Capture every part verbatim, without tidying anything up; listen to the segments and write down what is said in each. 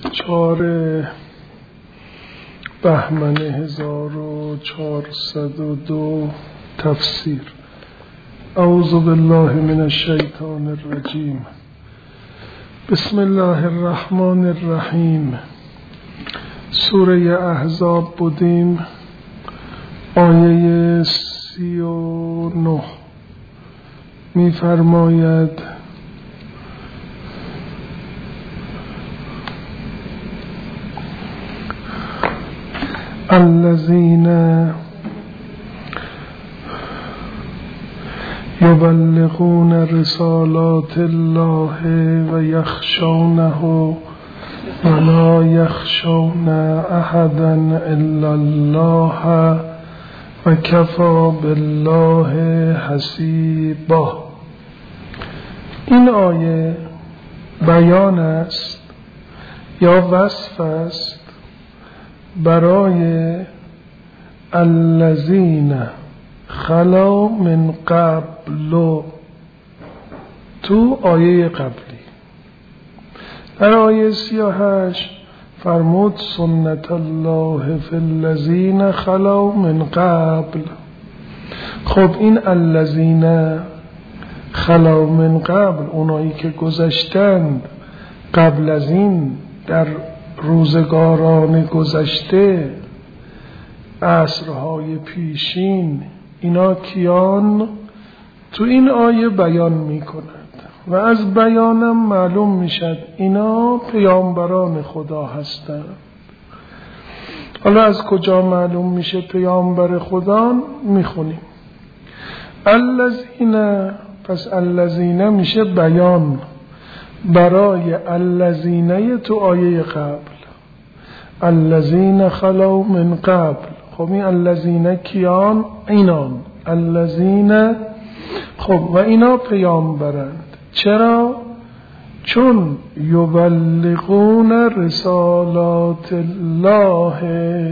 چهار بهمن هزار و چهارصد و دو تفسیر. اعوذ بالله من الشیطان الرجیم. بسم الله الرحمن الرحیم. سوره احزاب بودیم، آیه سی و نه می فرماید الذين يبلغون رسالات الله ويخشونه ولا يخشون أحدا إلا الله وكفى بالله حسيبا. این آیه بیان است یا وصف است برای الذین خلو من قبل. تو آیه قبلی در آیه سی و هشت فرمود سنت الله فی الذین خلو من قبل. خب این الذین خلو من قبل، اونایی که گذشتند قبل از این در روزگاران گذشته، عصرهای پیشین، اینا کیان؟ تو این آیه بیان می کند و از بیانم معلوم می شد اینا پیامبران خدا هستند. حالا از کجا معلوم میشه پیامبر خدا؟ می خونیم الذین. پس الذین میشه بیان برای الذین تو آیه قبل، الذین خلو من قبل. خب این الذین کیان؟ اینان الذین. خب و اینا پیامبرند. چرا؟ چون یبلغون رسالات الله.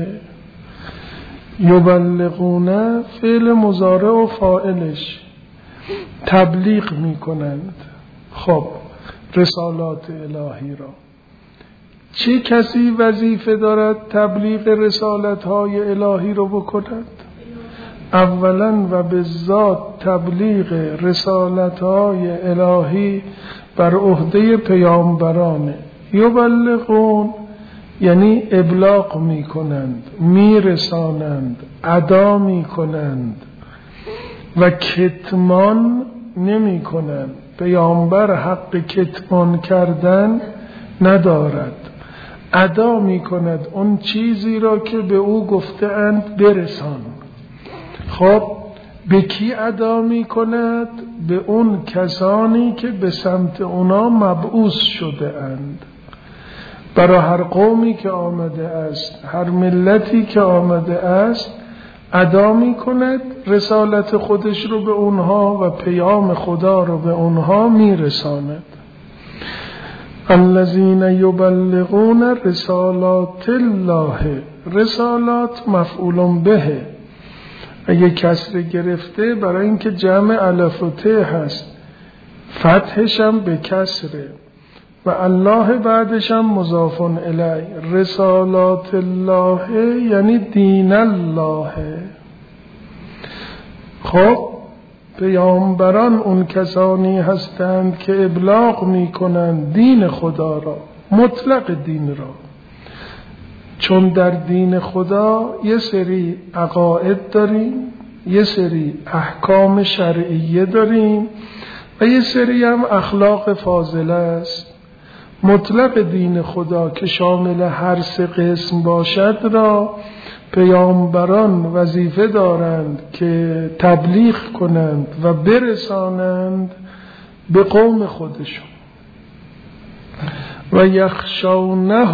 یبلغون فعل مضارع و فاعلش تبلیغ میکنند. خب رسالات الهی را چه کسی وظیفه دارد تبلیغ رسالت های الهی را بکند؟ اولا و به ذات تبلیغ رسالت های الهی بر عهده پیامبرانه. یبلغون یعنی ابلاغ می کنند، می رسانند، ادا می کنند و کتمان نمی کنند. پیامبر حق کتمان کردن ندارد، ادا می کند اون چیزی را که به او گفته اند برسان. خب به کی ادا می کند؟ به اون کسانی که به سمت اونا مبعوث شده اند. برای هر قومی که آمده است، هر ملتی که آمده است، ادا می کند رسالت خودش رو به اونها و پیام خدا رو به اونها می رساند. الذین یبلغون رسالات الله. رسالات مفعول به، اگه کسر گرفته برای اینکه جمع الف و ت هست، فتحش هم به کسره و الله بعدش هم مضاف الیه. رسالات الله یعنی دین الله. خب پیامبران اون کسانی هستند که ابلاغ می کنند دین خدا را، مطلق دین را. چون در دین خدا یه سری عقاید داریم، یه سری احکام شرعیه داریم و یه سری هم اخلاق فاضله است. مطلق دین خدا که شامل هر سه قسم باشد را پیامبران وظیفه دارند که تبلیغ کنند و برسانند به قوم خودشون. و یخشونه.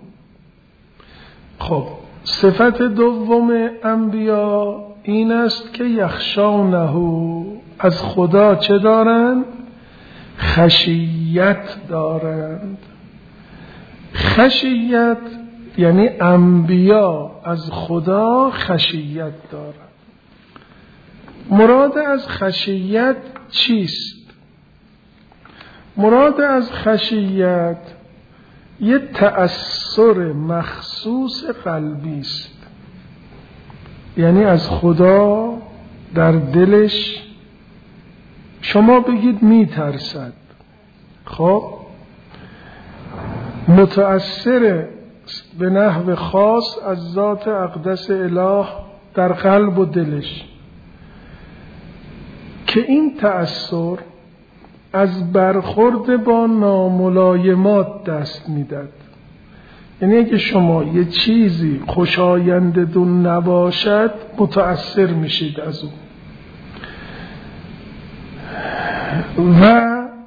خب صفت دوم انبیا این است که یخشونه، از خدا چه دارند؟ خشیت دارند. خشیت یعنی انبیا از خدا خشیت دارند. مراد از خشیت چیست؟ مراد از خشیت یه تأثیر مخصوص قلبی است. یعنی از خدا در دلش شما بگید میترسد، خب متأثر به نحو خاص از ذات اقدس اله در قلب و دلش، که این تأثیر از برخورد با ناملایمات دست میداد. یعنی اگه شما یه چیزی خوشایندتون نباشد متأثر میشید از اون، و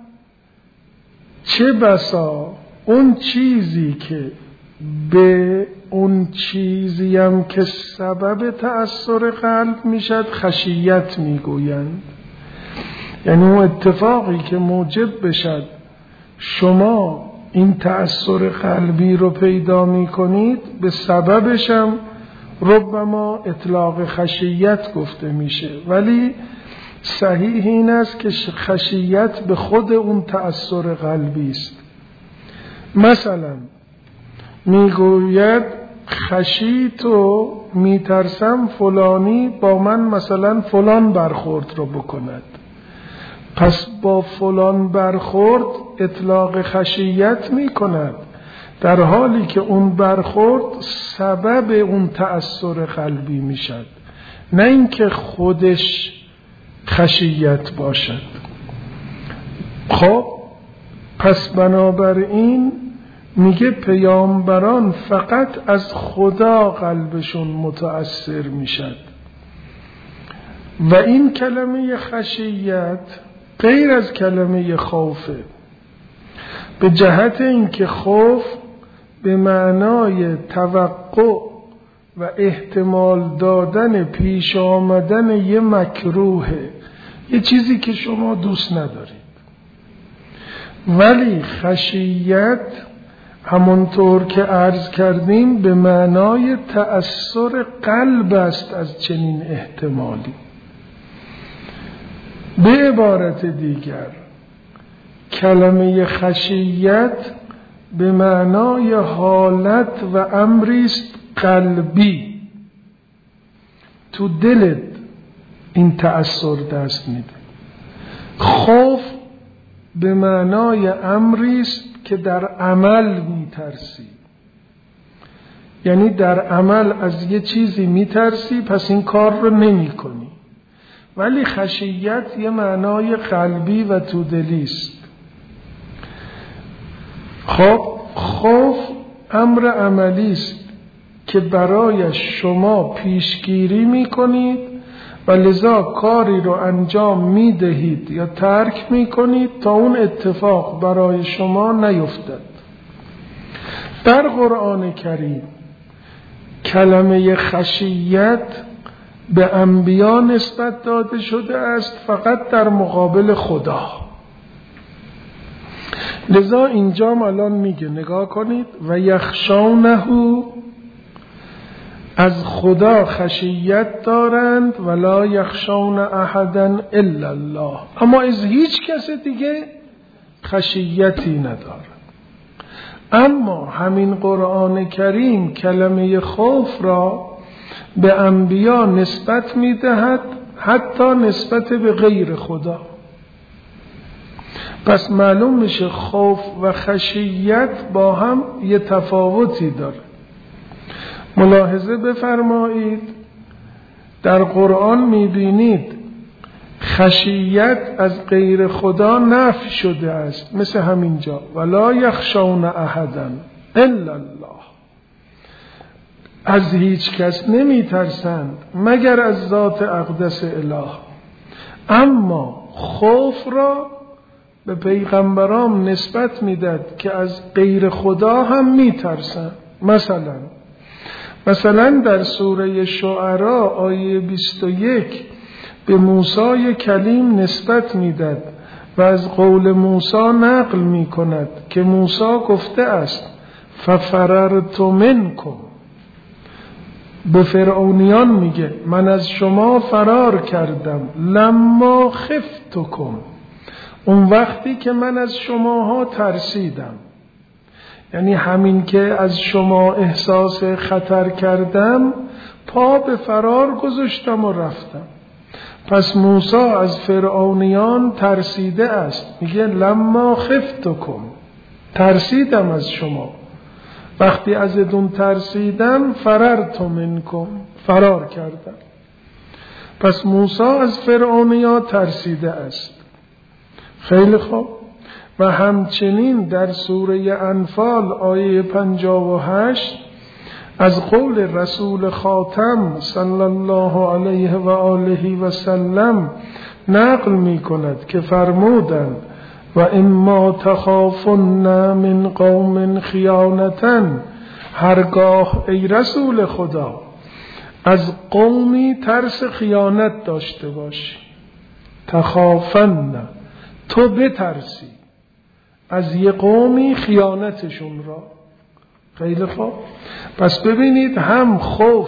چه بسا اون چیزی که به اون چیزی هم که سبب تأثیر قلب میشد خشیت میگویند. یعنی اون اتفاقی که موجب بشد شما این تأثیر قلبی رو پیدا میکنید به سببش هم ربما اطلاق خشیت گفته میشه، ولی صحیح این است که خشیت به خود اون تأثیر قلبی است. مثلا میگوید خشیت و میترسم فلانی با من مثلا فلان برخورد رو بکند، پس با فلان برخورد اطلاق خشیت میکند، در حالی که اون برخورد سبب اون تأثیر قلبی میشد، نه اینکه خودش خشیت باشد. خب پس بنابراین میگه پیامبران فقط از خدا قلبشون متأثر میشد، و این کلمه خشیت غیر از کلمه خوفه، به جهت اینکه خوف به معنای توقع و احتمال دادن پیش آمدن یه مکروهه، یه چیزی که شما دوست ندارید. ولی خشیت همونطور که عرض کردیم به معنای تأثیر قلب است از چنین احتمالی. به عبارت دیگر کلمه خشیت به معنای حالت و امری است قلبی، تو دلت این تأثیر دست میده. خوف به معنای امری است که در عمل میترسی، یعنی در عمل از یه چیزی میترسی پس این کار رو نمی کنی. ولی خشیت یه معنای قلبی و تو دلی است. خب خوف امر عملی است که برای شما پیشگیری میکنید و لذا کاری رو انجام میدهید یا ترک میکنید تا اون اتفاق برای شما نیفتد. در قرآن کریم کلمه خشیت به انبیا نسبت داده شده است فقط در مقابل خدا. لذا اینجا الان میگه نگاه کنید و یخشونه، از خدا خشیت دارند ولا یخشون احدا الا الله، اما از هیچ کس دیگه خشیتی ندارند. اما همین قرآن کریم کلمه خوف را به انبیا نسبت میدهد حتی نسبت به غیر خدا. پس معلوم میشه خوف و خشیت با هم یه تفاوتی داره. ملاحظه بفرمایید در قرآن میبینید خشیت از غیر خدا نفی شده است، مثل همینجا ولا یخشون احدا الا الله، از هیچ کس نمی ترسند مگر از ذات اقدس اله. اما خوف را به پیغمبران نسبت میداد که از غیر خدا هم می ترسند. مثلا مثلا در سوره شعراء آیه بیست و یک به موسی کلیم نسبت میداد و از قول موسی نقل می کند که موسی گفته است ففررت منکم، به فرعونیان میگه من از شما فرار کردم، لما خفتکم، اون وقتی که من از شماها ترسیدم. یعنی همین که از شما احساس خطر کردم پا به فرار گذاشتم و رفتم. پس موسی از فرعونیان ترسیده است، میگه لما خفتکم، ترسیدم از شما، وقتی ازتون ترسیدم فررت منکم، فرار کردم. پس موسی از فرعونیان ترسیده است. خیلی خوب. و همچنین در سوره انفال آیه پنجاه و هشت از قول رسول خاتم صلی الله علیه و آله و سلم نقل می کند که فرمودند و اما تخافن من قوم خیانتا، هرگاه ای رسول خدا از قومی ترس خیانت داشته باشی، تخافن، تو بترسی از یه قومی خیانتشون را. خیلی خوب. پس ببینید هم خوف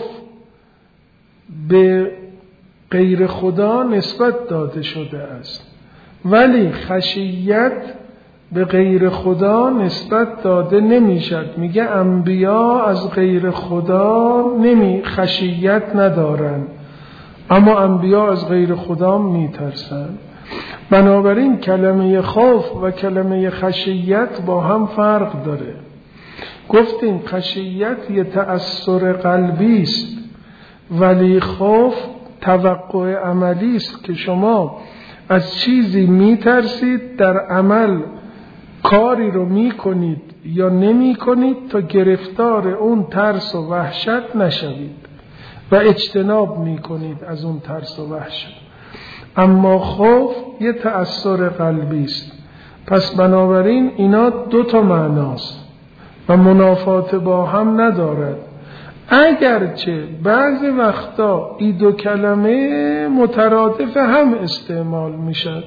به غیر خدا نسبت داده شده است، ولی خشیت به غیر خدا نسبت داده نمیشد. میگه انبیا از غیر خدا نمی خشیت ندارن، اما انبیا از غیر خدا میترسن. بنابراین کلمه خوف و کلمه خشیت با هم فرق داره. گفتیم خشیت یه تأثیر قلبی است، ولی خوف توقع عملی است که شما از چیزی میترسید، در عمل کاری رو میکنید یا نمیکنید تا گرفتار اون ترس و وحشت نشوید و اجتناب میکنید از اون ترس و وحشت. اما خوف یه تأثیر قلبی است. پس بنابراین اینا دو تا معناست و منافات با هم ندارد، اگرچه بعضی وقتا این دو کلمه مترادف هم استعمال میشد.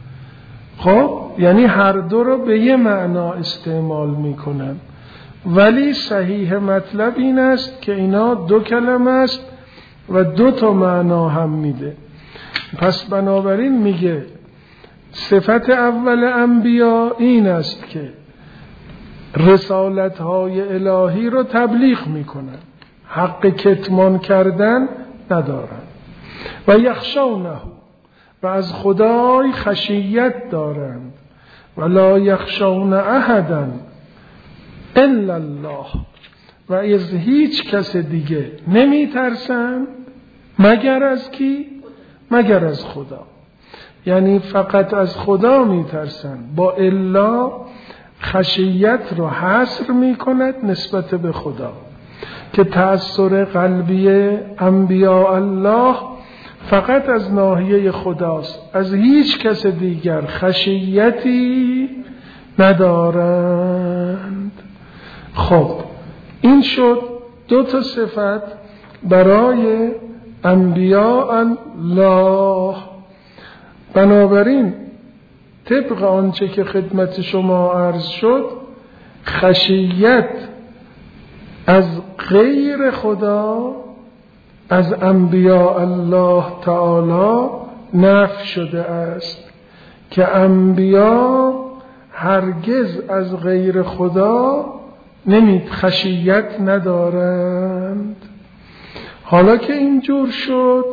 خب یعنی هر دو رو به یه معنا استعمال میکنن، ولی صحیح مطلب این است که اینا دو کلمه است و دو تا معنا هم میده. پس بنابراین میگه صفت اول انبیا این است که رسالت‌های الهی رو تبلیغ میکنن، حق کتمان کردن ندارن. و یخشونه، و از خدای خشیت دارند. ولا یخشون احدا الا الله، و از هیچ کس دیگه نمی ترسن مگر از کی؟ مگر از خدا. یعنی فقط از خدا می ترسن. با الا خشیت رو حصر می کند نسبت به خدا، که تأثیر قلبی انبیاء الله فقط از ناحیه خداست، از هیچ کس دیگر خشیتی ندارند. خب این شد دو تا صفت برای انبیاء الله. بنابراین طبق آنچه که خدمت شما عرض شد، خشیت از غیر خدا از انبیاء الله تعالی نفی شده است، که انبیا هرگز از غیر خدا نمی خشیت ندارند. حالا که اینجور شد،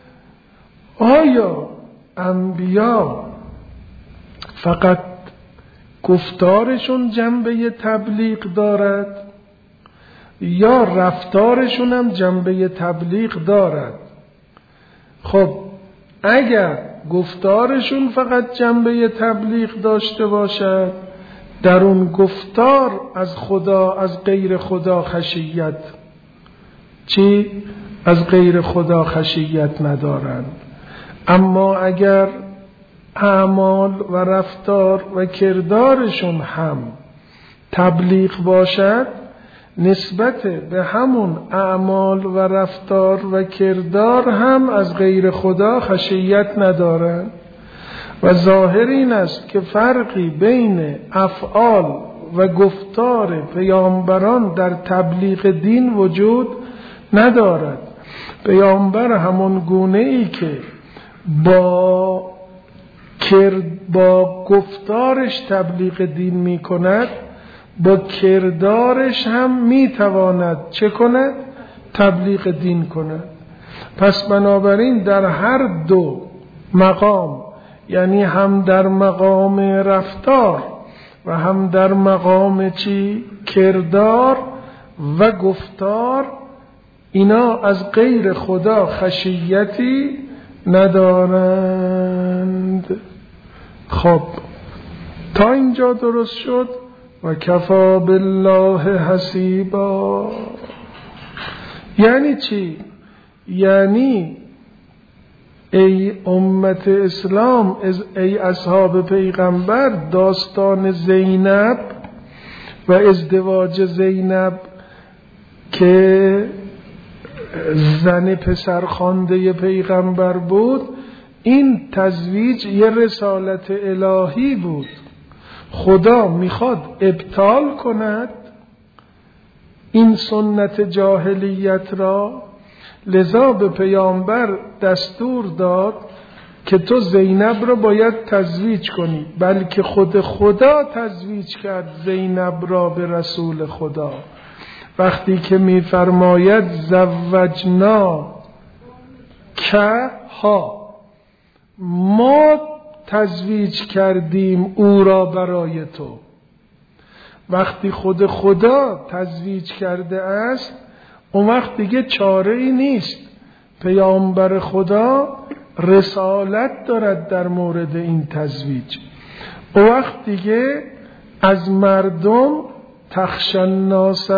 آیا انبیا فقط گفتارشون جنبه تبلیغ دارد یا رفتارشون هم جنبه تبلیغ دارد؟ خب اگر گفتارشون فقط جنبه تبلیغ داشته باشد، در اون گفتار از خدا از غیر خدا خشیت چی؟ از غیر خدا خشیت ندارند. اما اگر اعمال و رفتار و کردارشون هم تبلیغ باشد، نسبت به همون اعمال و رفتار و کردار هم از غیر خدا خشیت ندارند. و ظاهر این است که فرقی بین افعال و گفتار پیامبران در تبلیغ دین وجود ندارد. پیامبر همون گونه ای که با کرد با گفتارش تبلیغ دین می کند، با کردارش هم میتواند چه کند؟ تبلیغ دین کند. پس بنابراین در هر دو مقام، یعنی هم در مقام رفتار و هم در مقام چی؟ کردار و گفتار، اینا از غیر خدا خشیتی ندارند. خب تا اینجا درست شد. و کفا بالله حسیبا یعنی چی؟ یعنی ای امت اسلام، ای اصحاب پیغمبر، داستان زینب و ازدواج زینب که زن پسرخوانده پیغمبر بود، این تزویج یه رسالت الهی بود. خدا میخواد ابطال کند این سنت جاهلیت را، لذا به پیامبر دستور داد که تو زینب را باید تزویج کنی، بلکه خود خدا تزویج کرد زینب را به رسول خدا وقتی که میفرماید زوجنا که ها، ما تزویج کردیم او را برای تو. وقتی خود خدا تزویج کرده است اون وقت دیگه چاره ای نیست. پیامبر خدا رسالت دارد در مورد این تزویج. اون وقت دیگه از مردم تخشى الناس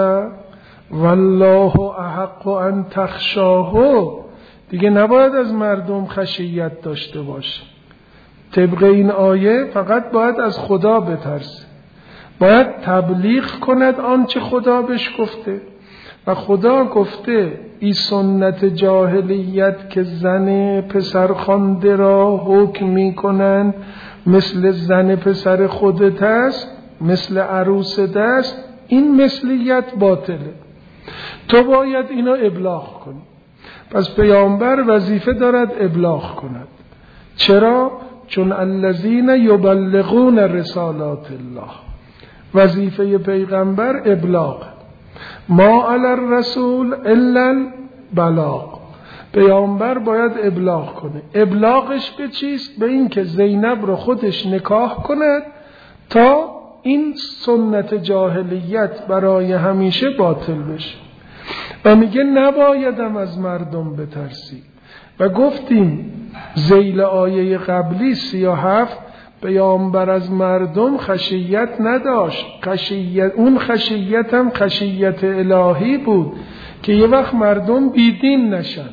والله احق ان تخشاه، دیگه نباید از مردم خشیت داشته باشه. طبق این آیه فقط باید از خدا بترسه، باید تبلیغ کند آنچه خدا بهش گفته. و خدا گفته این سنت جاهلیت که زن پسرخوانده را حکم می کنند مثل زن پسر خودت است، مثل عروست است، این مثلیت باطله. تو باید اینو ابلاغ کنی. پس پیامبر وظیفه دارد ابلاغ کند. چرا؟ چون الذین یبلغون رسالات الله، وظیفه پیغمبر ابلاغ. ما علی الرسول الا البلاغ، پیامبر باید ابلاغ کنه. ابلاغش به چیست؟ به این که زینب رو خودش نکاح کند تا این سنت جاهلیت برای همیشه باطل بشه. و میگه نبایدم از مردم بترسی. و گفتیم ذیل آیه قبلی سی و هفت پیامبر از مردم خشیت نداشت. خشیت، اون خشیت هم خشیت الهی بود که یه وقت مردم بیدین نشن،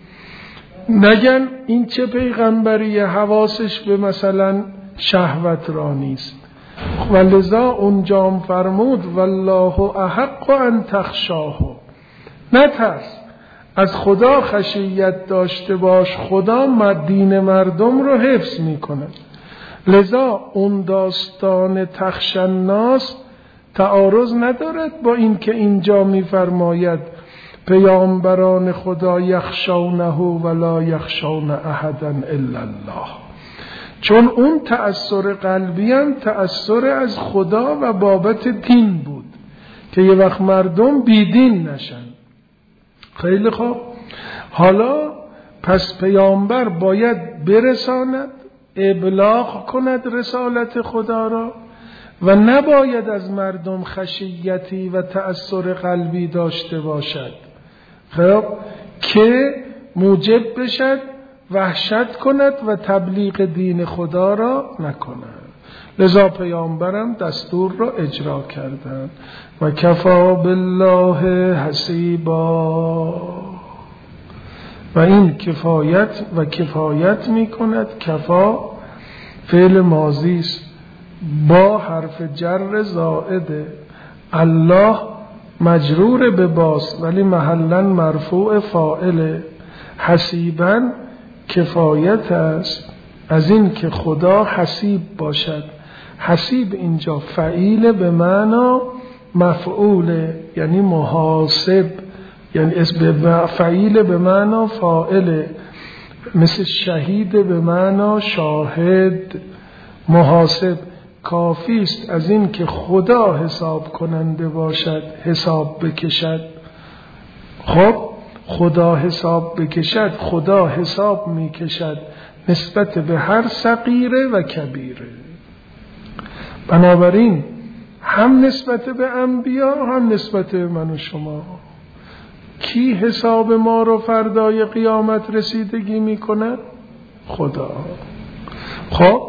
نگن این چه پیغمبری، حواسش به مثلا شهوت را نیست. و لذا اونجا فرمود والله احق ان تخشاه، نترس، از خدا خشیت داشته باش، خدا دین مردم رو حفظ میکنه. لذا اون داستان تخشى الناس تعارض ندارد با این که اینجا میفرماید پیامبران خدا یخشونه ولا یخشون احدا الا الله، چون اون تأثیر قلبی هم تأثیر از خدا و بابت دین بود که یه وقت مردم بیدین نشن. خیلی خوب، حالا پس پیامبر باید برساند، ابلاغ کند رسالت خدا را و نباید از مردم خشیتی و تأثیر قلبی داشته باشد خب که موجب بشد وحشت کند و تبلیغ دین خدا را نکند. لذا پیامبرم دستور را اجرا کردند. و کفا بالله حسیبا، و این کفایت و کفایت می کند. کفا فعل ماضی است با حرف جر زائده، الله مجرور به باست ولی محلا مرفوع فاعله. حسیبا کفایت است از این که خدا حسیب باشد. حسیب اینجا فعیل به معنی مفعوله، یعنی محاسب، یعنی اسم فعیل به معنی فاعله، مثل شهید به معنی شاهد. محاسب کافی است از این که خدا حساب کننده باشد حساب بکشد. خب خدا حساب بکشد، خدا حساب میکشد نسبت به هر صغیره و کبیره. بنابراین هم نسبت به انبیا هم نسبت به من و شما. کی حساب ما رو فردای قیامت رسیدگی میکند؟ خدا. خب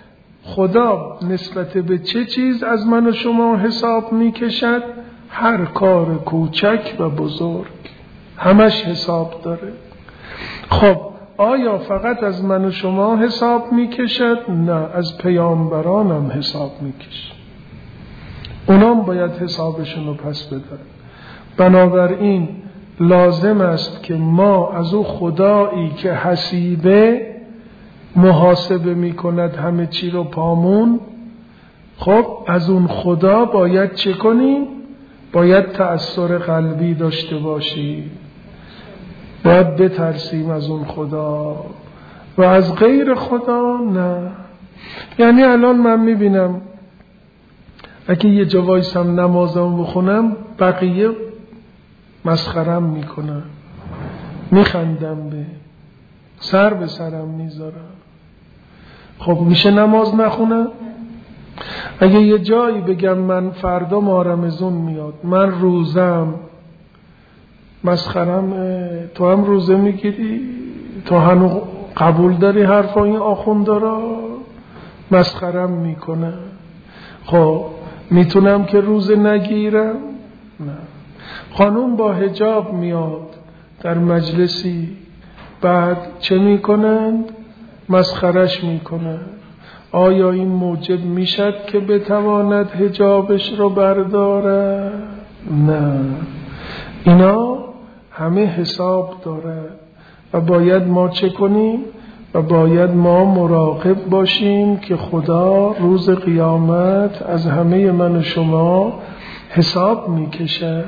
خدا نسبت به چه چیز از من و شما حساب میکشد؟ هر کار کوچک و بزرگ همش حساب داره. خب آیا فقط از من و شما حساب میکشد؟ نه، از پیامبرانم حساب میکشد. اونام باید حسابشون رو پس بدن. بنابراین لازم است که ما از او خدایی که حسیبه محاسبه میکند همه چی رو پامون، خب از اون خدا باید چه کنیم؟ باید تأثیر قلبی داشته باشیم، باید بترسیم از اون خدا و از غیر خدا نه. یعنی الان من میبینم اگه یه جا وایسم نمازم بخونم بقیه مسخرم میکنن، میخندم، به سر به سرم میذارم. خب میشه نماز نخونم؟ اگه یه جایی بگم من فردا ماه رمضان میاد، من روزم، مسخرم، تو هم روزه میگیری؟ تو هنوز قبول داری حرفا این آخوندارا؟ مسخرم میکنه. خب میتونم که روزه نگیرم؟ نه. خانوم با حجاب میاد در مجلسی، بعد چه میکنن؟ مسخرش میکنن. آیا این موجب میشد که بتواند حجابش رو برداره؟ نه. اینا همه حساب داره و باید ما چه کنیم؟ و باید ما مراقب باشیم که خدا روز قیامت از همه من و شما حساب میکشه.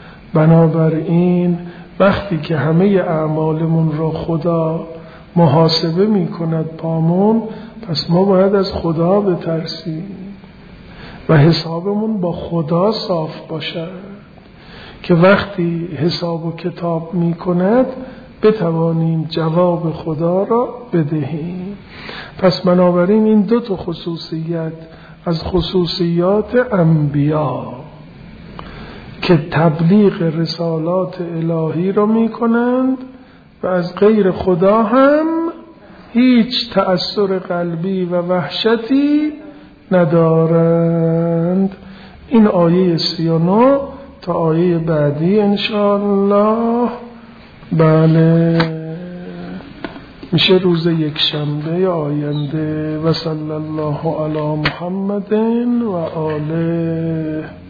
بنابراین وقتی که همه اعمالمون رو خدا محاسبه میکند پامون، پس ما باید از خدا بترسیم و حسابمون با خدا صاف باشد که وقتی حساب و کتاب میکند بتوانیم جواب خدا را بدهیم. پس بنابراین این دو تا خصوصیت از خصوصیات انبیا که تبلیغ رسالات الهی را میکنند و از غیر خدا هم هیچ تأثیر قلبی و وحشتی ندارند. این آیه سی و نه تا آیه بعدی انشاءالله. بله میشه روز یک شنبه آینده. و صلی الله علی محمد و آله.